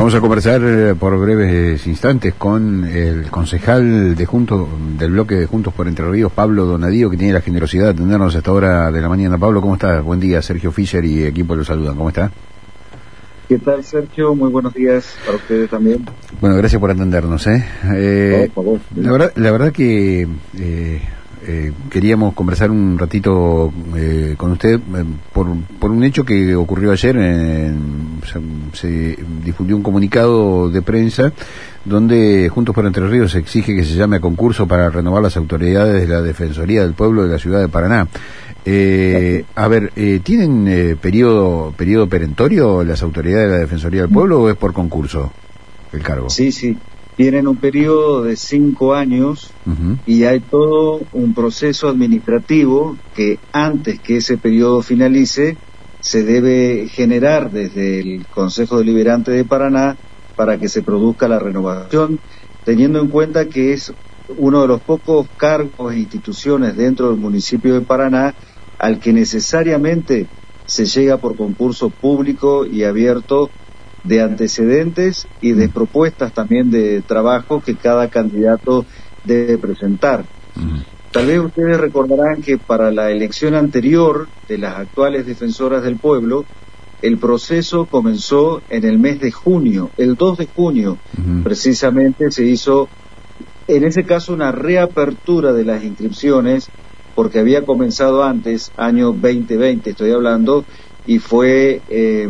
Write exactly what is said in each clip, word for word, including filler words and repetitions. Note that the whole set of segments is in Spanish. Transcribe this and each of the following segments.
Vamos a conversar eh, por breves instantes con el concejal de Juntos, del bloque de Juntos por Entre Ríos, Pablo Donadío, que tiene la generosidad de atendernos a esta hora de la mañana. Pablo, ¿cómo estás? Buen día, Sergio Fischer y equipo lo saludan. ¿Cómo está? ¿Qué tal, Sergio? Muy buenos días para ustedes también. Bueno, gracias por atendernos. ¿eh? Eh, por favor. La verdad, la verdad que eh, eh, queríamos conversar un ratito eh, con usted eh, por, por un hecho que ocurrió ayer. En, se, se difundió un comunicado de prensa donde Juntos por Entre Ríos exige que se llame a concurso para renovar las autoridades de la Defensoría del Pueblo de la ciudad de Paraná. Eh, a ver, eh, ¿tienen eh, periodo periodo perentorio las autoridades de la Defensoría del Pueblo o es por concurso el cargo? Sí, sí, tienen un periodo de cinco años uh-huh. y hay todo un proceso administrativo que antes que ese periodo finalice se debe generar desde el Consejo Deliberante de Paraná para que se produzca la renovación, teniendo en cuenta que es uno de los pocos cargos e instituciones dentro del municipio de Paraná al que necesariamente se llega por concurso público y abierto de antecedentes y de propuestas también de trabajo que cada candidato debe presentar. Uh-huh. Tal vez ustedes recordarán que para la elección anterior de las actuales defensoras del pueblo, el proceso comenzó en el mes de junio, el dos de junio, uh-huh. precisamente se hizo, en ese caso, una reapertura de las inscripciones, porque había comenzado antes, año veinte veinte estoy hablando, y fue, eh,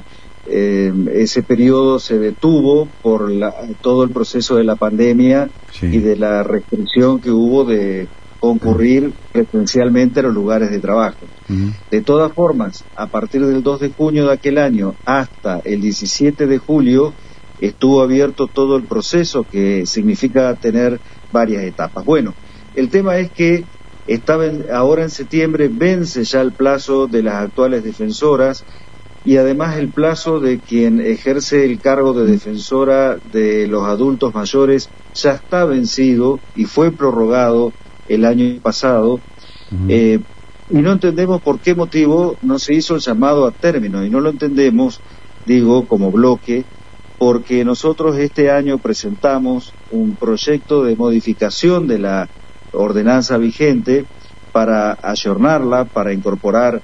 eh, ese periodo se detuvo por la, todo el proceso de la pandemia sí. y de la restricción que hubo de concurrir uh-huh. presencialmente a los lugares de trabajo. Uh-huh. De todas formas, a partir del dos de junio de aquel año hasta el diecisiete de julio, estuvo abierto todo el proceso, que significa tener varias etapas. Bueno, el tema es que estaba en, ahora en septiembre vence ya el plazo de las actuales defensoras y además el plazo de quien ejerce el cargo de defensora de los adultos mayores ya está vencido y fue prorrogado el año pasado. Uh-huh. eh, y no entendemos por qué motivo no se hizo el llamado a término, y no lo entendemos, digo, como bloque, porque nosotros este año presentamos un proyecto de modificación de la ordenanza vigente para ayornarla, para incorporar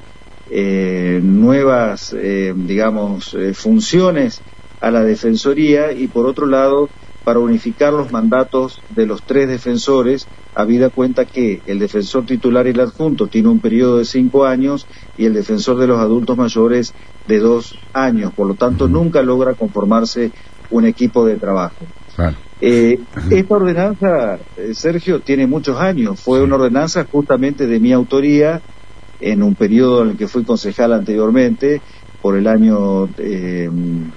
eh, nuevas, eh, digamos, eh, funciones a la Defensoría y, por otro lado, para unificar los mandatos de los tres defensores, habida cuenta que el defensor titular y el adjunto tiene un periodo de cinco años y el defensor de los adultos mayores de dos años, por lo tanto uh-huh. nunca logra conformarse un equipo de trabajo. Claro. Eh, uh-huh. Esta ordenanza, eh, Sergio, tiene muchos años, fue sí. una ordenanza justamente de mi autoría en un periodo en el que fui concejal anteriormente, por el año eh,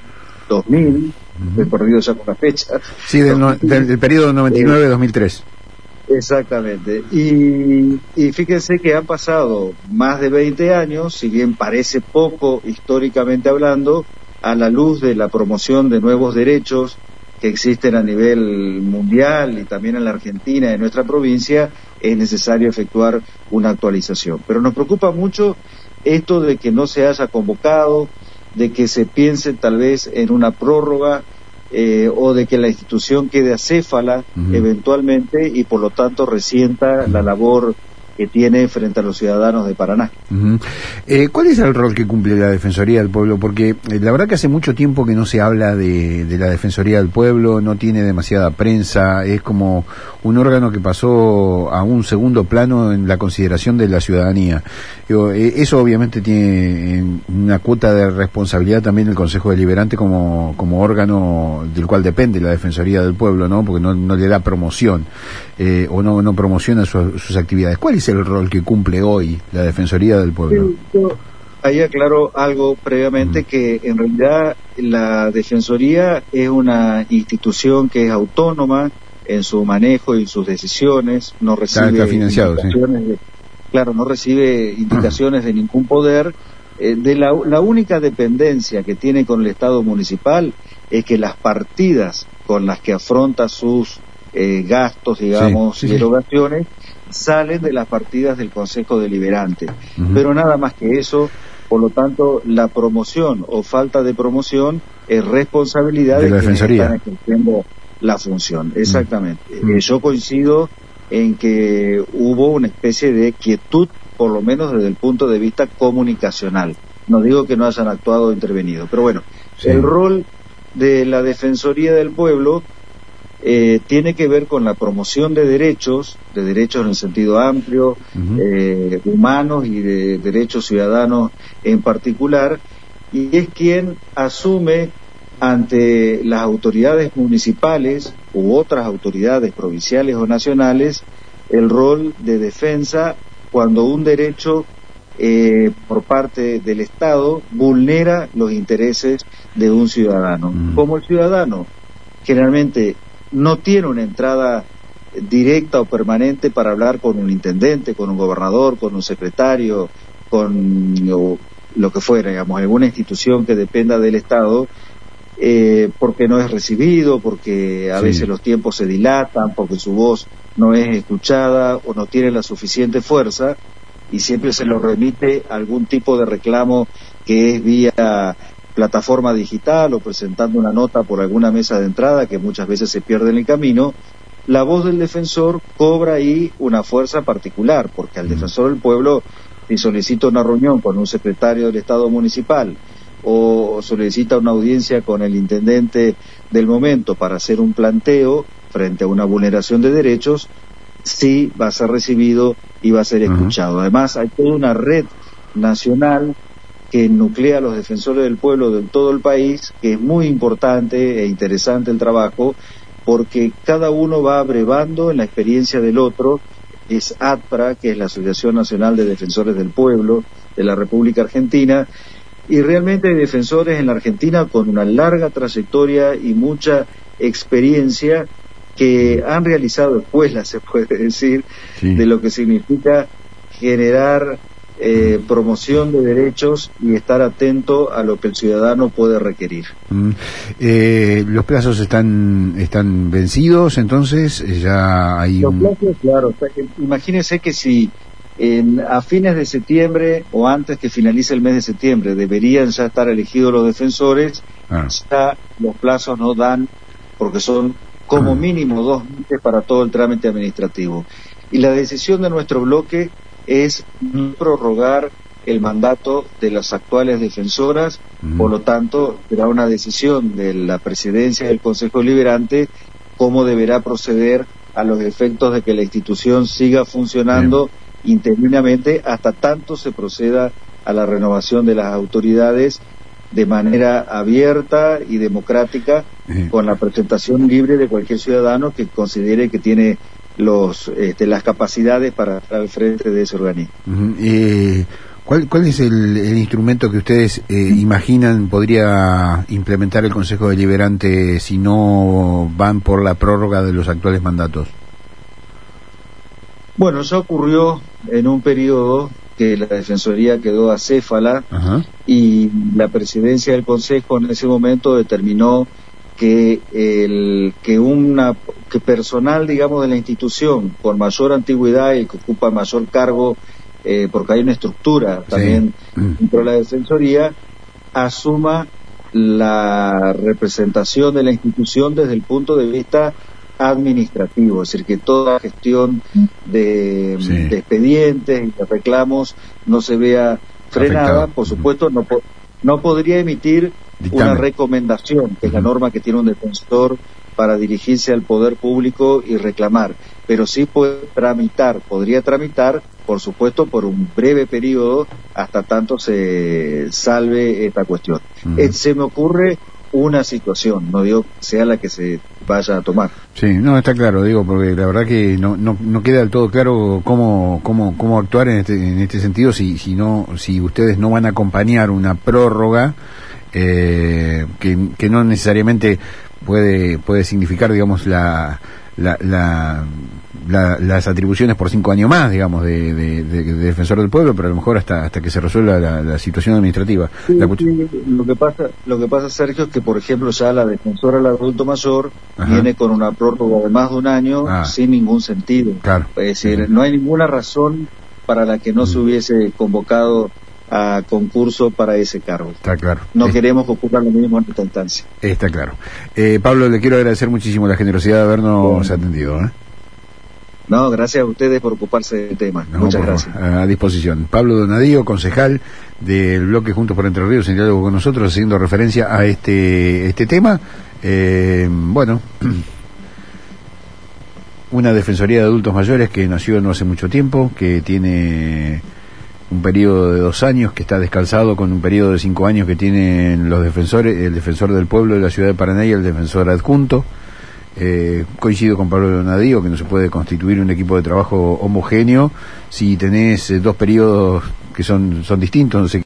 dos mil, uh-huh. he perdido ya con la fecha. Sí, del, no, del, del periodo noventa y nueve a dos mil tres. Exactamente, y, y fíjense que han pasado más de veinte años, si bien parece poco históricamente hablando, a la luz de la promoción de nuevos derechos que existen a nivel mundial y también en la Argentina, en nuestra provincia, es necesario efectuar una actualización. Pero nos preocupa mucho esto de que no se haya convocado, de que se piense tal vez en una prórroga, Eh, o de que la institución quede acéfala uh-huh. eventualmente y por lo tanto resienta uh-huh. la labor que tiene frente a los ciudadanos de Paraná. Uh-huh. Eh, ¿Cuál es el rol que cumple la Defensoría del Pueblo? Porque eh, la verdad que hace mucho tiempo que no se habla de, de la Defensoría del Pueblo, no tiene demasiada prensa, es como un órgano que pasó a un segundo plano en la consideración de la ciudadanía. Digo, eh, eso obviamente tiene una cuota de responsabilidad también el Consejo Deliberante como, como órgano del cual depende la Defensoría del Pueblo, ¿no? Porque no, no le da promoción eh, o no, no promociona su, sus actividades. ¿Cuál es el rol que cumple hoy la Defensoría del Pueblo? Sí, yo ahí aclaro algo previamente, uh-huh. que en realidad la Defensoría es una institución que es autónoma en su manejo y sus decisiones, no recibe está, está financiado, indicaciones sí. de, claro, no recibe indicaciones uh-huh. de ningún poder. Eh, de la, la única dependencia que tiene con el Estado municipal es que las partidas con las que afronta sus eh, gastos, digamos, sí, sí, y erogaciones, salen de las partidas del Consejo Deliberante. Uh-huh. Pero nada más que eso, Por lo tanto, la promoción o falta de promoción es responsabilidad de, de la quienes defensoría. están ejerciendo la función. Exactamente. Mm. Eh, yo coincido en que hubo una especie de quietud, por lo menos desde el punto de vista comunicacional. No digo que no hayan actuado o intervenido, pero bueno, sí. El rol de la Defensoría del Pueblo eh, tiene que ver con la promoción de derechos, de derechos en el sentido amplio, uh-huh. eh, humanos y de derechos ciudadanos en particular, y es quien asume ante las autoridades municipales u otras autoridades provinciales o nacionales el rol de defensa cuando un derecho eh, por parte del Estado vulnera los intereses de un ciudadano. Mm. Como el ciudadano generalmente no tiene una entrada directa o permanente para hablar con un intendente, con un gobernador, con un secretario, con o, lo que fuera, digamos, alguna institución que dependa del Estado, eh, porque no es recibido, porque a sí. veces los tiempos se dilatan, porque su voz no es escuchada o no tiene la suficiente fuerza, y siempre se lo remite a algún tipo de reclamo que es vía plataforma digital o presentando una nota por alguna mesa de entrada que muchas veces se pierde en el camino. La voz del defensor cobra ahí una fuerza particular, porque al defensor del pueblo, si solicita una reunión con un secretario del Estado municipal o solicita una audiencia con el intendente del momento para hacer un planteo frente a una vulneración de derechos, sí va a ser recibido y va a ser escuchado. Uh-huh. Además, hay toda una red nacional que nuclea a los defensores del pueblo de todo el país, que es muy importante e interesante el trabajo, porque cada uno va abrevando en la experiencia del otro. Es ADPRA, que es la Asociación Nacional de Defensores del Pueblo de la República Argentina, y realmente hay defensores en la Argentina con una larga trayectoria y mucha experiencia que han realizado escuelas, se puede decir, sí. de lo que significa generar eh, promoción de derechos y estar atento a lo que el ciudadano puede requerir. Mm. Eh, ¿Los plazos están están vencidos? Entonces ya hay Los un... plazos, claro. O sea, que, imagínense que si en, a fines de septiembre o antes que finalice el mes de septiembre deberían ya estar elegidos los defensores, ah. ya los plazos no dan, porque son como mínimo dos meses para todo el trámite administrativo. Y la decisión de nuestro bloque es prorrogar el mandato de las actuales defensoras, uh-huh. por lo tanto, será una decisión de la presidencia del Consejo Deliberante cómo deberá proceder a los efectos de que la institución siga funcionando Bien. interinamente hasta tanto se proceda a la renovación de las autoridades de manera abierta y democrática, uh-huh. con la presentación libre de cualquier ciudadano que considere que tiene los este, las capacidades para estar al frente de ese organismo. Uh-huh. Eh, ¿cuál, ¿Cuál es el, el instrumento que ustedes eh, imaginan podría implementar el Consejo Deliberante si no van por la prórroga de los actuales mandatos? Bueno, ya ocurrió en un periodo que la Defensoría quedó acéfala, uh-huh. y la presidencia del Consejo en ese momento determinó que el que una que personal, digamos, de la institución con mayor antigüedad y que ocupa mayor cargo, eh, porque hay una estructura también sí. dentro de la Defensoría, asuma la representación de la institución desde el punto de vista administrativo, es decir, que toda gestión de, sí. de expedientes y de reclamos no se vea frenada. Afectado. Por supuesto, no, po- no podría emitir Dictamen. una recomendación, que es uh-huh. la norma que tiene un defensor para dirigirse al poder público y reclamar, pero sí puede tramitar, podría tramitar, por supuesto, por un breve periodo, hasta tanto se salve esta cuestión. Uh-huh. Eh, se me ocurre una situación, no digo que sea la que se vaya a tomar. Sí, no, está claro, digo, porque la verdad que no no, no queda del todo claro cómo cómo cómo actuar en este en este sentido si si no si ustedes no van a acompañar una prórroga eh, que que no necesariamente puede puede significar, digamos, la la, la, la las atribuciones por cinco años más, digamos, de, de, de, de defensor del pueblo, pero a lo mejor hasta hasta que se resuelva la, la situación administrativa. Sí, la... sí, lo que pasa lo que pasa Sergio, es que, por ejemplo, ya la defensora del adulto mayor Ajá. viene con una prórroga de más de un año ah. sin ningún sentido. Claro. Es decir, uh-huh. no hay ninguna razón para la que no uh-huh. se hubiese convocado a concurso para ese cargo. Está claro. No es... queremos que ocurra lo mismo en esta instancia. Está claro. Eh, Pablo, le quiero agradecer muchísimo la generosidad de habernos bueno. atendido. ¿eh? No, gracias a ustedes por ocuparse del tema. No, Muchas gracias. A disposición. Pablo Donadío, concejal del bloque Juntos por Entre Ríos, en diálogo con nosotros, haciendo referencia a este este tema. Eh, bueno, una Defensoría de Adultos Mayores que nació no hace mucho tiempo, que tiene un periodo de dos años, que está descalzado con un periodo de cinco años que tienen los defensores, el defensor del pueblo de la ciudad de Paraná y el defensor adjunto. Eh, coincido con Pablo Donadío que no se puede constituir un equipo de trabajo homogéneo si tenés eh, dos periodos que son, son distintos, no sé